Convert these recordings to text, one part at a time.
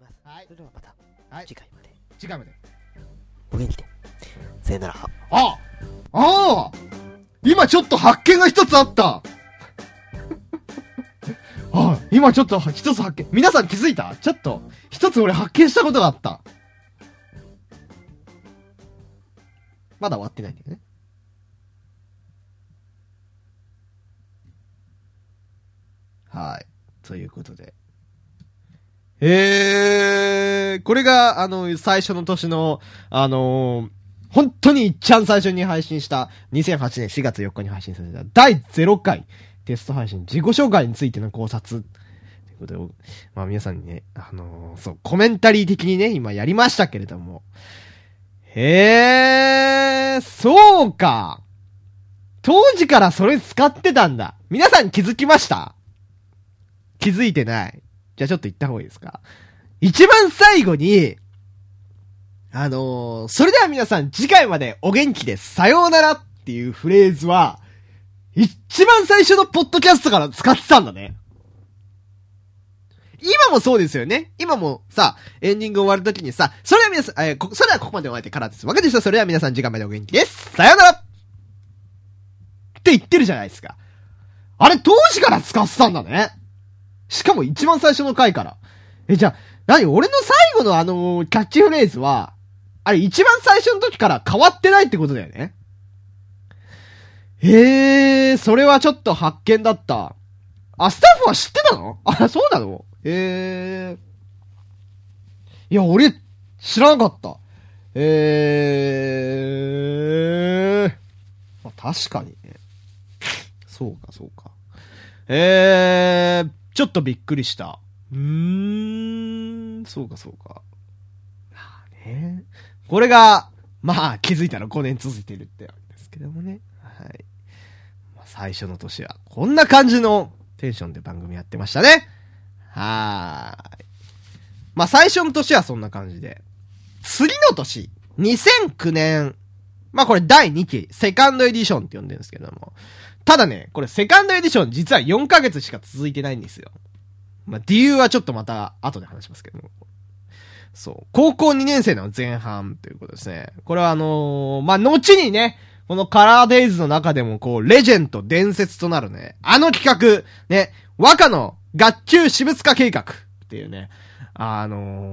ます。 はい。 それではまた、 はい。 次回まで。 次回まで。 お元気で。さよなら。 ああ今ちょっと発見が一つあった今ちょっと一つ発見。皆さん気づいた？ちょっと、一つ俺発見したことがあった。まだ終わってないんだよね。はい。ということで。これが、最初の年の、本当に一番最初に配信した、2008年4月4日に配信された、第0回テスト配信、自己紹介についての考察。ということで、まあ皆さんにね、そう、コメンタリー的にね、今やりましたけれども。そうか。当時からそれ使ってたんだ。皆さん気づきました？気づいてない。じゃあちょっと言った方がいいですか？一番最後に、それでは皆さん次回までお元気です。さようならっていうフレーズは、一番最初のポッドキャストから使ってたんだね。今もそうですよね。今もさ、エンディング終わるときにさ、それでは皆さん、それではここまでお会いでからです。わかりました。それでは皆さん次回までお元気です。さようならって言ってるじゃないですか。あれ当時から使ってたんだね。しかも一番最初の回から。じゃあ、俺の最後のキャッチフレーズは、あれ一番最初の時から変わってないってことだよね。それはちょっと発見だった。スタッフは知ってたの？そうなの？いや、俺、知らなかった。まあ、確かにね。そうか。ちょっとびっくりした。そうか。ね、これが、まあ気づいたら5年続いてるってわけですけどもね。はい。まあ、最初の年はこんな感じのテンションで番組やってましたね。はーい。まあ最初の年はそんな感じで。次の年、2009年。まあこれ第2期、セカンドエディションって呼んでるんですけども。ただね、これセカンドエディション実は4ヶ月しか続いてないんですよ。まあ理由はちょっとまた後で話しますけども。そう。高校2年生の前半ということですね。これはまあ、後にね、このカラーデイズの中でもレジェンド伝説となるね、企画、ね、和歌の学級私物化計画っていうね、ア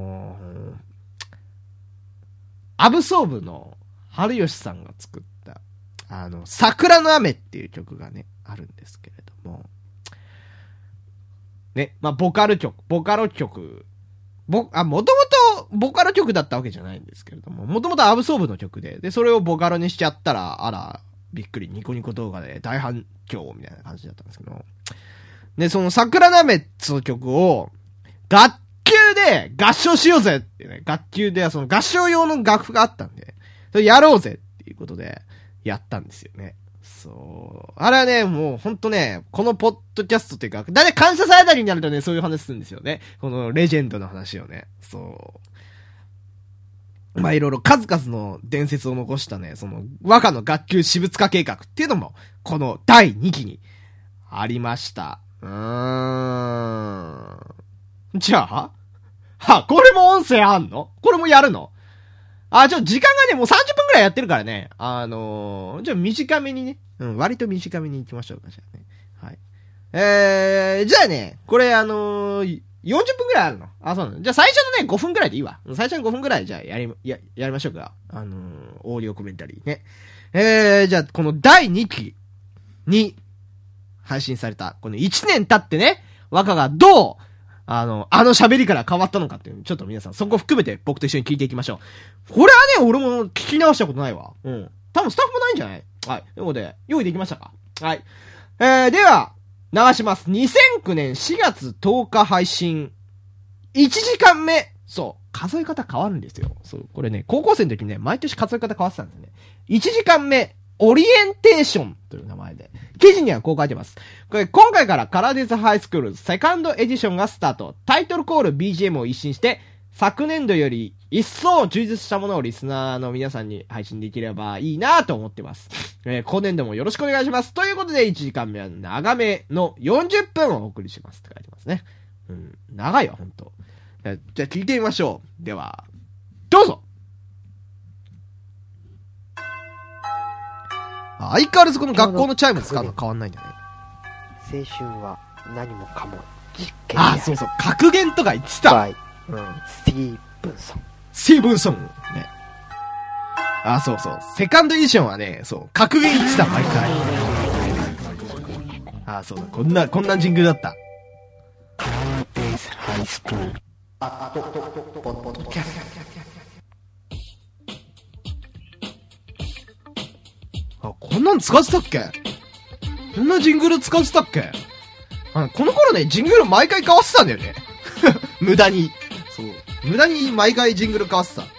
ブソーブの春吉さんが作った、桜の雨っていう曲がね、あるんですけれども、ね、まあ、ボカロ曲、もともとボカロ曲だったわけじゃないんですけれども、もともとアブソーブの曲で、それをボカロにしちゃったら、あら、びっくりニコニコ動画で大反響みたいな感じだったんですけど、で、その桜なめっつの曲を、学級で合唱しようぜってね、学級ではその合唱用の楽譜があったんで、それやろうぜっていうことで、やったんですよね。そう。あれはね、もうほんとね、このポッドキャストっていうか、だいたい感謝祭あたりになるとね、そういう話するんですよね。このレジェンドの話をね。そう。まあ、いろいろ数々の伝説を残したね、その和歌の学級私物化計画っていうのも、この第2期にありました。じゃあこれも音声あんの？これもやるの？時間がね、もう30分くらいやってるからね。じゃあ短めにね。割と短めに行きましょうか、じゃあね。はい。じゃあね、これ40分くらいあるの。そうなの。じゃあ最初のね、5分くらいでいいわ。最初の5分くらいじゃあやりましょうか。オーディオコメンタリーね。じゃあこの第2期に配信された、この1年経ってね、和歌がどう、喋りから変わったのかっていう、ちょっと皆さんそこ含めて僕と一緒に聞いていきましょう。これはね、俺も聞き直したことないわ。多分スタッフもないんじゃない？はい。ということで、用意できましたか？はい。では、流します。2009年4月10日配信。1時間目。そう。数え方変わるんですよ。そう。これね、高校生の時にね、毎年数え方変わってたんですよね。1時間目。オリエンテーションという名前で。記事にはこう書いてます。これ、今回からカラディズハイスクールセカンドエディションがスタート。タイトルコール BGM を一新して、昨年度より一層充実したものをリスナーの皆さんに配信できればいいなと思ってます。今年度もよろしくお願いします。ということで、1時間目は長めの40分をお送りしますって書いてますね。長いわ、ほんと。 じゃあ聞いてみましょう。では、どうぞ。相変わらずこの学校のチャイム使うの変わんないんだよね。 青春は何もかも実験である。 そうそう。格言とか言ってた。 スティーブンソン。 スティーブンソン。ね。そうそう。セカンドエディションはね、そう、格言言ってた、毎回。そうだ。こんなジングルだった。 ハイスクール。ポッドキャスト。こんなん使ってたっけ？こんなジングル使ってたっけ？この頃ね、ジングル毎回変わってたんだよね。無駄に。そう。無駄に毎回ジングル変わってた。 はい、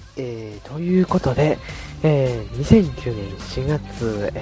ということで、2009年4月、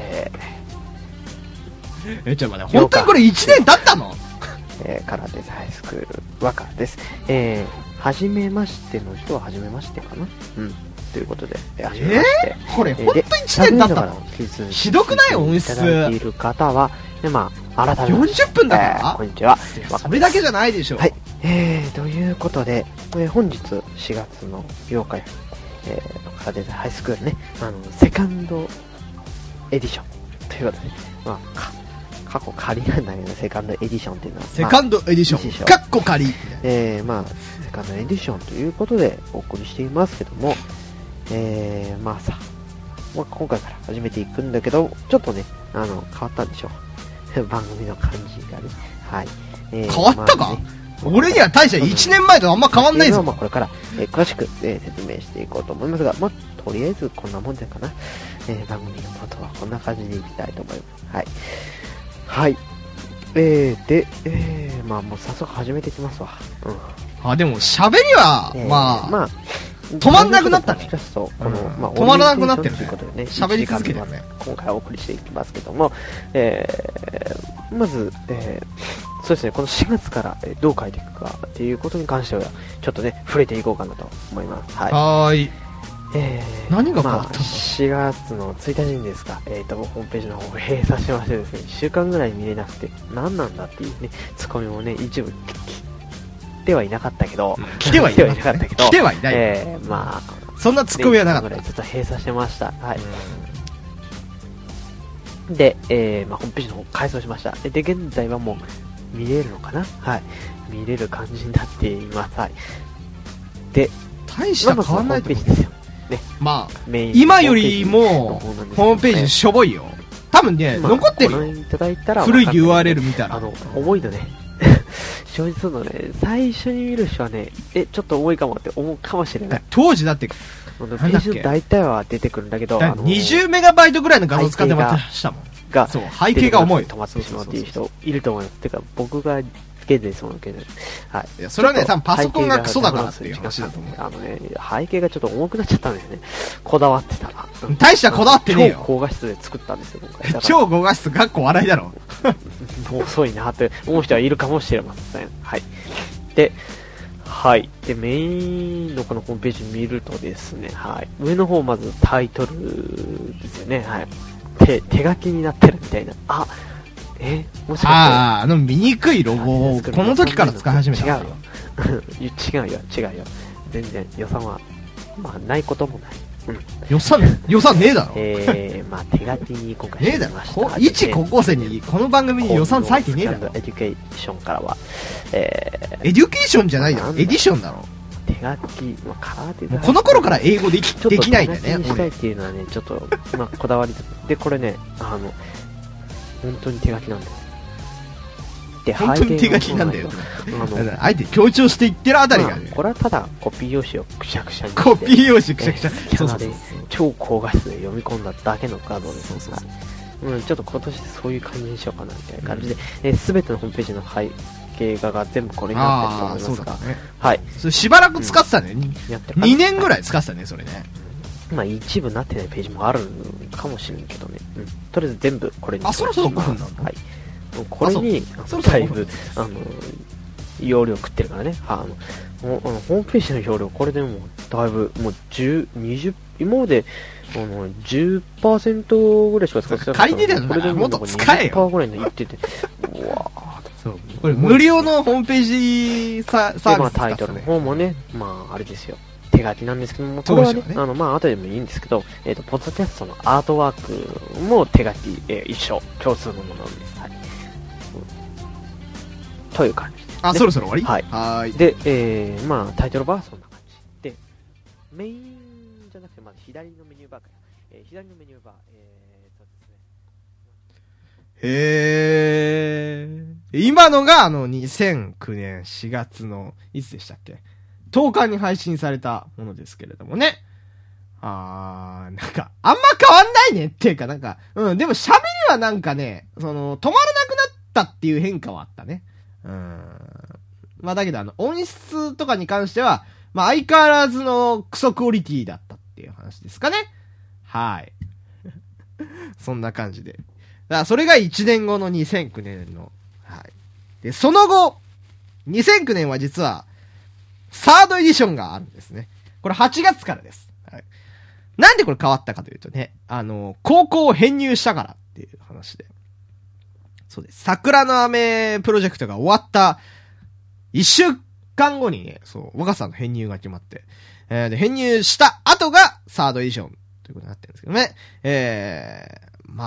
ちょっと待って、本当にこれ1年経ったの？ カラーデザハイスクール、和歌です。はじめましての人ははじめましてかな？ということで、はじめまして。 これ、本当に1年経ったの？ひどくない音質。 いただいている方は、改めまして。 40分だから、 こんにちは。 それだけじゃないでしょ。 はい。ということで、本日4月の8日、カラーデザハイスクールね、セカンドエディションということで、過去仮なんだけど、セカンドエディションっていうのは。 セカンドエディション。カッコ仮。セカンドエディションということでお送りしていますけども、今回から始めていくんだけど、ちょっとね、変わったんでしょう。番組の感じがね。はい。 変わったか？俺には大した1年前とあんま変わんないぞ。 これから、詳しく、説明していこうと思いますが、とりあえずこんなもんじゃかな。番組のことはこんな感じでいきたいと思います。はい。はい。で、もう早速始めていきますわ。 でも喋りは、止まんなくなったね。止まらなくなってるね。喋り続けてるね。 今回お送りしていきますけども、まず、そうですね、この4月からどう変えていくかっていうことに関しては、ちょっとね、触れていこうかなと思います。 はい。何が変わったの ？4月の1日にですか、ホームページの方を閉鎖しましてですね、1週間ぐらい見れなくて、何なんだっていうね、ツッコミもね、一部来てはいなかったけど、 来てはいなかったけど、来てはいない。そんなツッコミはなかった。 ずっと閉鎖してました。はい。で、ホームページの方改装しました。で、現在はもう見れるのかな？はい。見れる感じになっています。はい。で、 大した変わんないと思う。 ですよ。ね。 今よりも、ホームページしょぼいよ。多分ね、残ってるよ。古い URL 見たら。 重いのね。正直そうだね。最初に見る人はね、ちょっと重いかもって思うかもしれない。 当時だって、 ページの大体は出てくるんだけど、 20メガバイトぐらいの画像使ってましたもん。そう、背景が重い。 止まってしまうっていう人いると思います。てか、僕が、現在そうだけど、はい。 それはね、多分パソコンがクソだからっていう話だと思う。 背景がちょっと重くなっちゃったんですね。こだわってたら。 大したこだわってねえよ。 超高画質で作ったんですよ、今回。 超高画質、かっこ笑いだろ。 遅いなって思う人はいるかもしれません。はい。で、はい。で、メインのこのホームページ見るとですね、はい。上の方まずタイトルですよね、はい。手書きになってるみたいな。もしかして見にくいロゴをこの時から使い始めた。 違うよ。違うよ。全然予算は、ないこともない。 予算ねえだろ。 手書きに今回してみました。 一高校生にこの番組に予算割いてねえだろ。 エデュケーションからは、 エデュケーションじゃないだろ。エディションだろ。 手書き、カラーデザイン。 この頃から英語できないんだね。 手書きにしたいっていうのはね、ちょっと、こだわりで、これね、本当に手書きなんだよ。 本当に手書きなんだよ。あえて強調して言ってるあたりがね。 これはただコピー用紙をくしゃくしゃにして。 コピー用紙くしゃくしゃ。 そう。超高画質で読み込んだだけの画像です。そう。ちょっと今年そういう感じにしようかなみたいな感じで、すべてのホームページの背景画が全部これになってると思いますが。はい。 それしばらく使ってたね。2年ぐらい使ってたね、それね。 一部なってないページもあるかもしれんけどね。とりあえず全部これに。 そろそろ5分なんだ。 はい。これに、だいぶ、容量食ってるからね。ホームページの容量、これでもだいぶ、もう20、今まで、10% ぐらいしか使ってなかった。 借りてたのかな、もっと使えよ。 10%ぐらいの言ってて、うわそう。 これ無料のホームページサービスですか？ タイトルの方もね、あれですよ。手書きなんですけども、これはね、後でもいいんですけど、ポッドキャストのアートワークも手書き、一緒、共通のものです。はい。という感じです、ね。 そろそろ終わり？ はい。で、タイトルバーはそんな感じ。で、メインじゃなくて、まず左のメニューバーから、左のメニューバー、そうですね。今のが2009年4月の、いつでしたっけ？ 10 日に配信されたものですけれどもね。なんか、あんま変わんないねっていうか、なんか、でも喋りはなんかね、止まらなくなったっていう変化はあったね。だけど音質とかに関しては、相変わらずのクソクオリティだったっていう話ですかね。はい。そんな感じで。だからそれが1年後の2009年の、はい。で、その後、2009年は実は、サードエディションがあるんですね。これ8月からです。はい。なんでこれ変わったかというとね、高校を編入したからっていう話で。そうです。桜の雨プロジェクトが終わった1週間後にね、若さんの編入が決まって、で、編入した後がサードエディションということになってるんですけどね。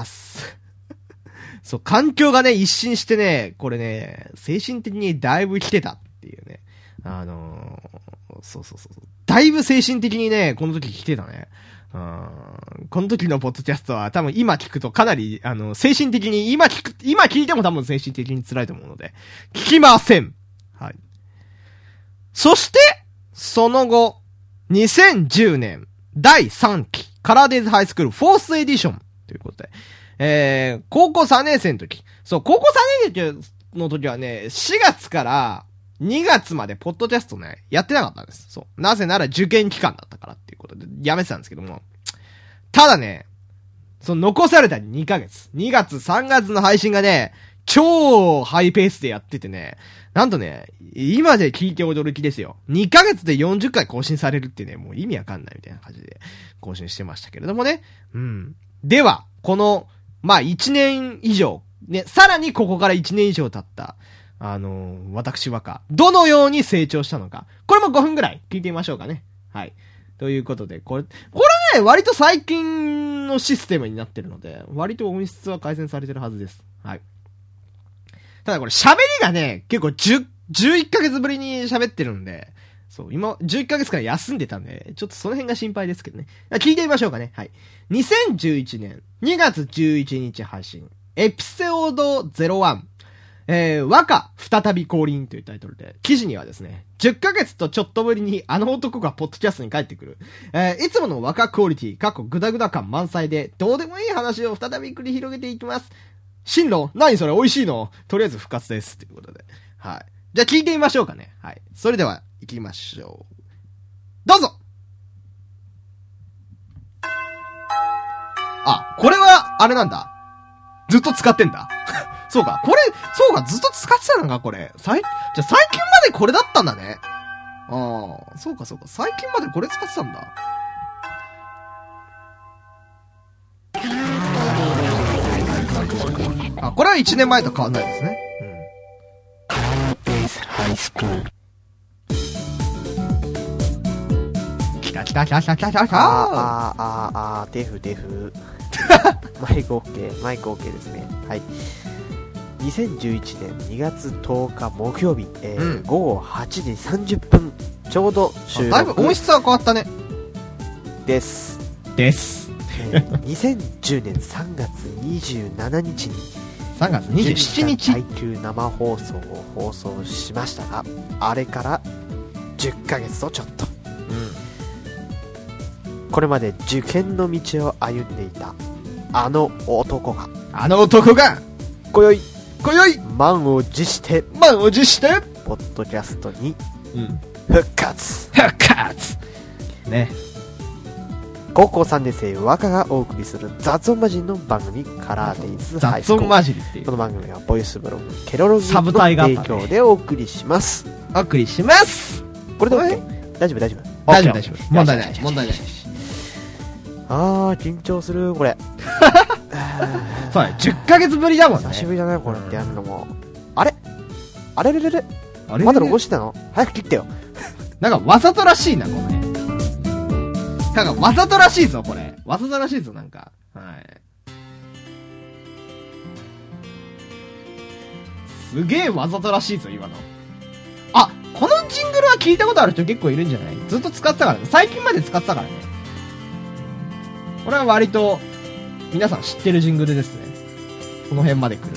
そう、環境がね、一新してね、これね、精神的にだいぶ来てたっていうね。そう。だいぶ精神的にね、この時来てたね。この時のポッドキャストは多分今聞くとかなり、精神的に、今聞いても多分精神的に辛いと思うので、聞きません。はい。そして、その後、2010年、第3期、カラーデイズハイスクールフォースエディションということで、高校3年生の時、高校3年生の時はね、4月から2月までポッドキャストね、やってなかったんです。なぜなら受験期間だったからっていうことで、やめてたんですけども。ただね、残された2ヶ月、2月3月の配信がね、超ハイペースでやっててね、なんとね、今で聞いて驚きですよ。2ヶ月で40回更新されるってね、もう意味わかんないみたいな感じで更新してましたけれどもね。では、この、1年以上、ね、さらにここから1年以上経った、私若、どのように成長したのか。これも5分ぐらい聞いてみましょうかね。はい。ということで、これね、割と最近のシステムになってるので、割と音質は改善されてるはずです。はい。ただこれ喋りがね、結構11ヶ月ぶりに喋ってるんで、今、11ヶ月間休んでたんで、ちょっとその辺が心配ですけどね。聞いてみましょうかね。はい。2011年2月11日配信、エピソード01、和歌再び降臨というタイトルで、記事にはですね、10ヶ月とちょっとぶりにあの男がポッドキャストに帰ってくる。いつもの和歌クオリティ、グダグダ感満載で、どうでもいい話を再び繰り広げていきます。進路？何それ美味しいの？とりあえず復活です。ということで。はい。じゃあ聞いてみましょうかね。はい。それでは、行きましょう。どうぞ！これは、あれなんだ。ずっと使ってんだ。そうか、ずっと使ってたのか、これ。じゃあ最近までこれだったんだね。そうか、最近までこれ使ってたんだ。これは1年前と変わんないですね。ハイスクール。来た。 デフ。マイク OK ですね。はい。2011年2月10日木曜日、午後8時30分、ちょうど収録。 だいぶ音質は変わったね。 です。2010年3月27日に、 3月27日耐久生放送を放送しましたが、あれから10ヶ月とちょっと。これまで受験の道を歩んでいたあの男が今宵満を持してポッドキャストに復活ね。 高校3年生和歌がお送りする雑音マジンの番組カラーデイズハイスクール。 雑音マジンっていう、 この番組はボイスブログケロログの提供でお送りします。 これで OK？ 大丈夫。 問題ない。 緊張する、これ。 そうね、10ヶ月ぶりだもんね。 久しぶりだね、これってやるのも。あれあれれれれあれまだロゴしてたの早く切ってよ。 なんかわざとらしいな、この辺。なんかわざとらしいぞ、これ。わざとらしいぞ、なんか。はい。すげえわざとらしいぞ、今の。あ、このジングルは聞いたことある人結構いるんじゃない？ずっと使ってたからね。最近まで使ってたからね。これは割と、皆さん知ってるジングルですね。この辺まで来ると。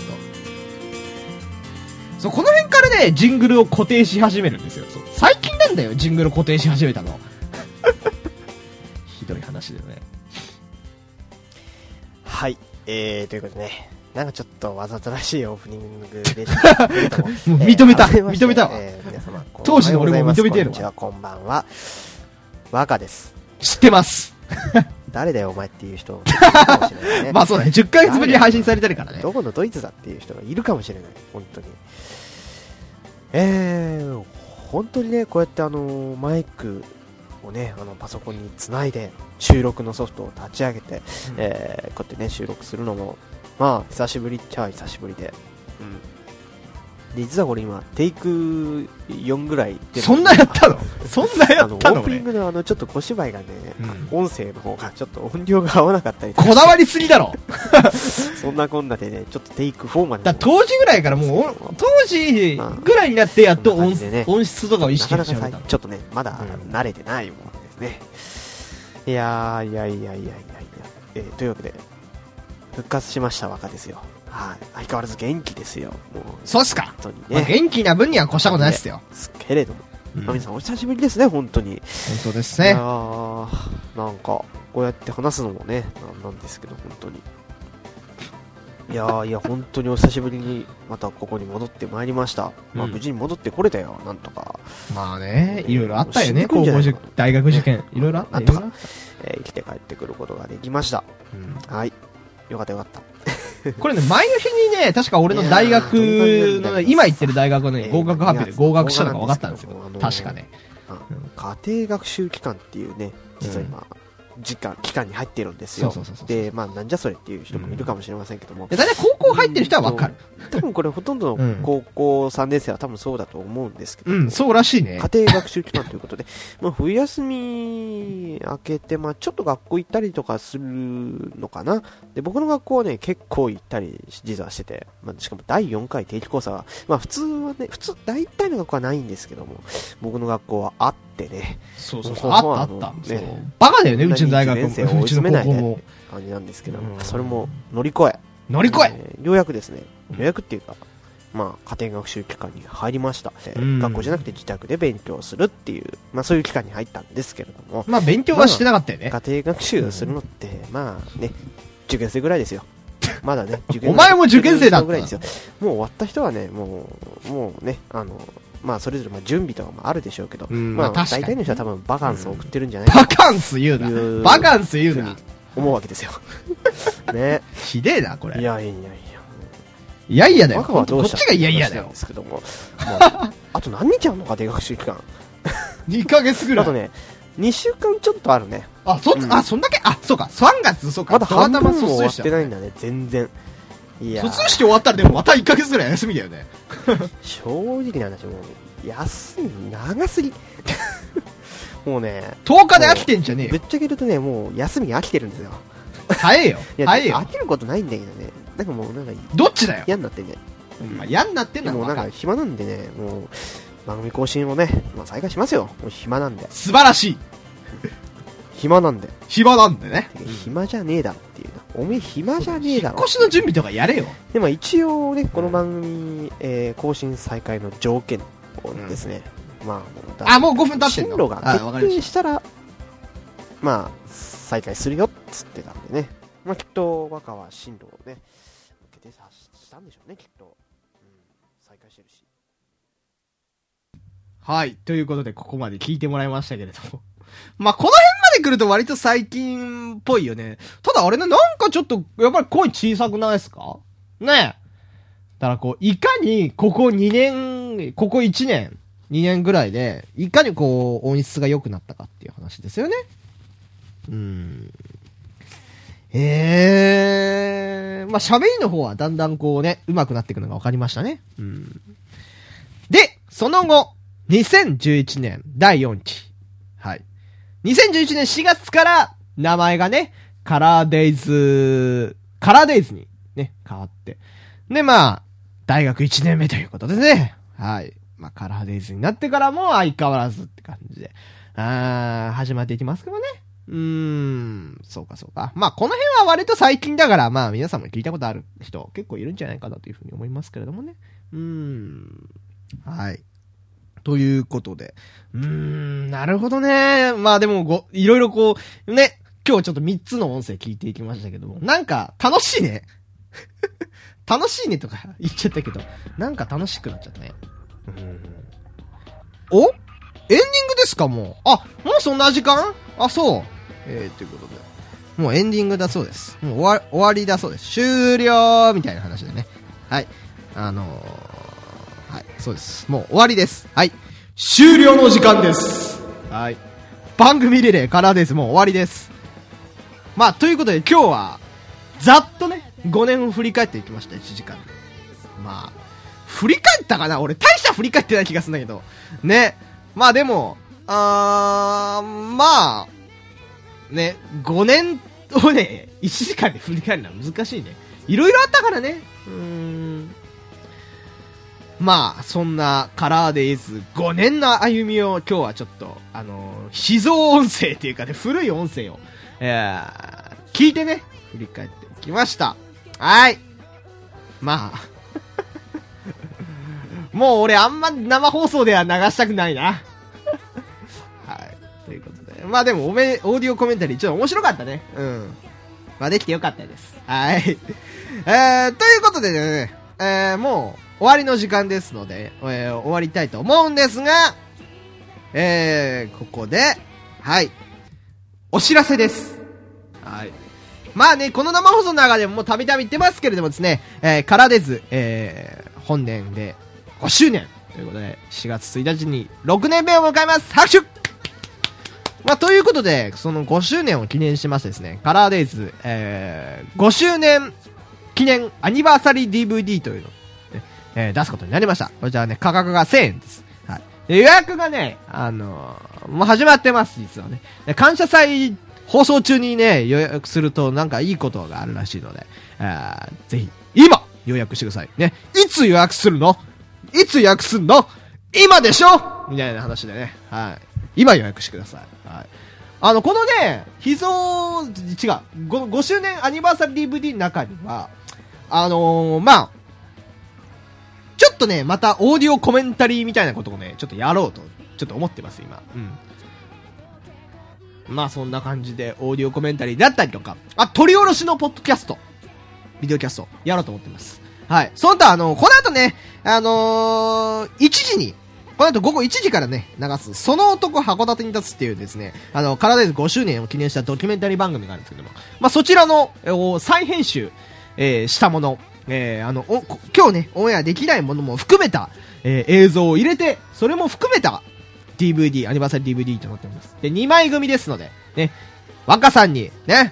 そう、この辺からね、ジングルを固定し始めるんですよ。そう、最近なんだよ、ジングル固定し始めたの。ひどい話だよね。 はい。ということでね。なんかちょっとわざとらしいオープニングでしたけれども。 もう認めた。認めたわ。 皆様、 当時の俺も認めてるわ。 こんにちは、こんばんは。若です。 知ってます。 誰だよお前っていう人もいるかもしれないね。 まあそうだね。10ヶ月ぶりに配信されてるからね。 どこのドイツだっていう人がいるかもしれない。本当に。本当にね、こうやってマイクをね、パソコンにつないで収録のソフトを立ち上げて、こうやってね、収録するのも、まあ、久しぶりっちゃ久しぶりで。うん。で、実はこれ今、テイク4ぐらいで。 そんなやったの？そんなやったの？ オープニングのちょっと小芝居がね、音声の方がちょっと音量が合わなかったりこだわりすぎだろそんなこんなでね、ちょっとテイク4まで。 当時ぐらいからもう、当時ぐらいになってやっと音質とかを意識してなかなかちょっとね、まだ慣れてないものですね。いや、というわけで、復活しました若ですよ。はい。相変わらず元気ですよ。もうそうっすか。 本当にね。 まあ、元気な分には越したことないっすよ。 けれども。皆さんお久しぶりですね、本当に。 本当ですね。 なんか、こうやって話すのもね、なんですけど、本当に。いや、本当にお久しぶりに、またここに戻ってまいりました。まあ、無事に戻ってこれたよ、なんとか。 まあね、いろいろあったよね、高校受験、大学受験。いろいろあったよ。 なんとか、生きて帰ってくることができました。はい。よかったよかった。 これね、前の日にね、確か俺の大学の、今行ってる大学のね、合格発表で合格したのが分かったんですよ。確かね。 家庭学習機関っていうね、実は今、期間に入ってるんですよ。で、まあ、なんじゃそれっていう人もいるかもしれませんけども。 だいたい高校入ってる人は分かる。 多分これほとんどの高校3年生は多分そうだと思うんですけど。 うん、そうらしいね。 家庭学習機関ということで、まあ、冬休み明けて、まあ、ちょっと学校行ったりとかするのかな。で、僕の学校はね、結構行ったり、実はしてて、まあ、しかも第4回定期講座は、まあ、普通はね、大体の学校はないんですけども、僕の学校はあってね。 そう、あった。バカだよね、うちの大学も。 うちの高校も。感じなんですけど、それも乗り越え。ようやくですね、ようやくっていうか、まあ、家庭学習機関に入りました。学校じゃなくて自宅で勉強するっていう、まあそういう機関に入ったんですけれども。 まあ勉強はしてなかったよね。 家庭学習するのって、まあね、受験生ぐらいですよ。まだね、 お前も受験生だった。 ぐらいですよ。もう終わった人はね、もうね、まあそれぞれまあ準備とかもあるでしょうけど、まあ大体の人は多分バカンスを送ってるんじゃないかな。 バカンス言うな。バカンス言うな。 思うわけですよ。ね。 ひでえな、これ。 いや。 いやいやだよ。 こっちがいやいやだよ。 ですけども。あと何日あるのか、家庭学習期間。 2ヶ月ぐらい。 あとね、2週間ちょっとあるね。 そんだけそうか、3月、そうか。 まだ半分も終わってないんだね、全然。いや。 卒業式終わったらでもまた1ヶ月ぐらい休みだよね。 正直な話、もう、休み長すぎ。もうね。 10日で飽きてんじゃねえよ。 ぶっちゃけるとね、もう休みに飽きてるんですよ。 早えよ。 飽きることないんだけどね。なんかもうどっちだよ。 嫌になってんね。 嫌になってんのもうなんか暇なんでね、もう、番組更新をね、まあ再開しますよ。もう暇なんで。 素晴らしい。 暇なんで。 暇なんでね。 暇じゃねえだろっていうな。おめえ暇じゃねえだろ。 引っ越しの準備とかやれよ。 でも一応ね、この番組、更新再開の条件をですね、まあ、もう5分経ってんの。 進路が決定したら、まあ、再開するよっつってたんでね。まあきっと若は進路をね、決定したんでしょうね、きっと。再開してるし。 はい。ということで、ここまで聞いてもらいましたけれども。まあ、この辺まで来ると割と最近っぽいよね。ただあれね、なんかちょっと、やっぱり声小さくないですかねえ。だからこう、いかに、ここ1年、2年ぐらいで、いかにこう、音質が良くなったかっていう話ですよね。まあ、喋りの方はだんだんこうね、上手くなっていくのが分かりましたね。 その後、2011年第4期。はい。2011年4月から名前がね、カラーデイズにね、変わって。で、まあ、大学1年目ということでね。はい。まあ、カラーデイズになってからも相変わらずって感じで。始まっていきますけどね。そうかそうか。まあ、この辺は割と最近だから、まあ、皆さんも聞いたことある人結構いるんじゃないかなというふうに思いますけれどもね。はい。ということで。なるほどね。まあでもいろいろこう、ね、今日ちょっと3つの音声聞いていきましたけども、なんか楽しいね。楽しいねとか言っちゃったけど、なんか楽しくなっちゃったね。お？エンディングですか、もう。もうそんな時間？そう。ということで。もうエンディングだそうです。もう終わりだそうです。終了みたいな話でね。はい。はい、そうです。もう終わりです。はい。終了の時間です。はい。番組リレーカラーです。もう終わりです。まあ、ということで今日は、ざっとね、5年を振り返っていきました、1時間で。まあ、振り返ったかな？俺、大した振り返ってない気がするんだけど。ね。まあでも、まあ、ね、5年をね、1時間で振り返るのは難しいね。いろいろあったからね。まあ、そんなカラーデイズ5年の歩みを今日はちょっと、秘蔵音声っていうかね、古い音声を、聞いてね、振り返ってきました。はい。まあ、もう俺あんま生放送では流したくないな。はい。ということで。まあでもオーディオコメンタリーちょっと面白かったね。まあできてよかったです。はい。ということでね、もう終わりの時間ですので、終わりたいと思うんですが、ここで、はい。お知らせです。はい。まあね、この生放送の中でももうたびたび言ってますけれどもですね、カラデズ、本年で5周年ということで、4月1日に6年目を迎えます。拍手！まあ、ということで、その5周年を記念しましてですね、カラーデイズ、5周年記念アニバーサリー DVD というのを、出すことになりました。こちらね、価格が1000円です。はい。で予約がね、もう始まってます、実はね。で感謝祭放送中にね、予約するとなんかいいことがあるらしいので、ぜひ、今予約してください。ね。いつ予約するの？いつ予約すんの？今でしょみたいな話でね。はい。今予約してください。はい。このね、秘蔵、5周年アニバーサリー DVD の中には、まあ、ちょっとね、またオーディオコメンタリーみたいなことをね、ちょっとやろうと、ちょっと思ってます、今。まあそんな感じで、オーディオコメンタリーだったりとか、取り下ろしのポッドキャスト、ビデオキャスト、やろうと思ってます。はい。その他、この後ね、1時に、この後午後1時からね、流す、その男函館に立つっていうですね、カラーデイズ5周年を記念したドキュメンタリー番組があるんですけども、まあそちらの、再編集、したもの、今日ね、オンエアできないものも含めた、映像を入れて、それも含めた、DVD、アニバーサリー DVD となっております。で、2枚組ですので、ね、若さんに、ね、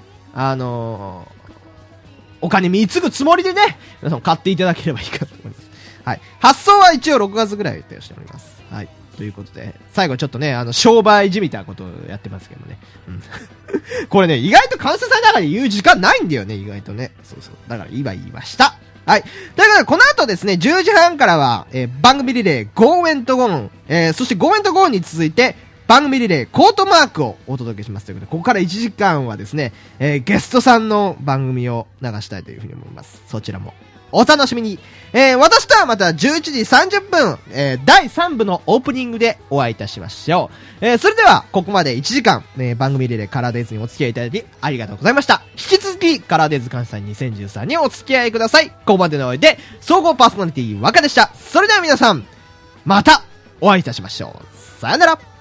お金貢ぐつもりでね、皆さん買っていただければいいかと思います。はい。発送は一応6月ぐらい予定しております。はい。ということで、最後ちょっとね、商売じみたことをやってますけどね。これね、意外と感謝祭の中で言う時間ないんだよね、意外とね。そうそう。だから今言いました。はい。ということで、この後ですね、10時半からは、番組リレー、Go and Go On、そして Go and Go On に続いて、番組リレー、コートマークをお届けしますということで、ここから1時間はですね、ゲストさんの番組を流したいというふうに思います。そちらも、お楽しみに。私とはまた11時30分、第3部のオープニングでお会いいたしましょう。それでは、ここまで1時間、番組リレーカラーデイズにお付き合いいただき、ありがとうございました。引き続き、カラーデイズ感謝祭2013にお付き合いください。ここまでのお相手、総合パーソナリティ若でした。それでは皆さん、またお会いいたしましょう。さよなら。